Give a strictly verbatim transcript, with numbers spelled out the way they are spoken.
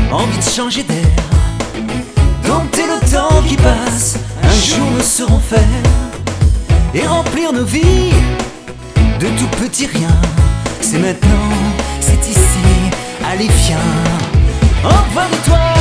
envie de changer d'air, dompter le temps qui passe. Un jour nous saurons faire et remplir nos vies de tout petit rien. C'est maintenant, c'est ici, allez viens, envole-toi.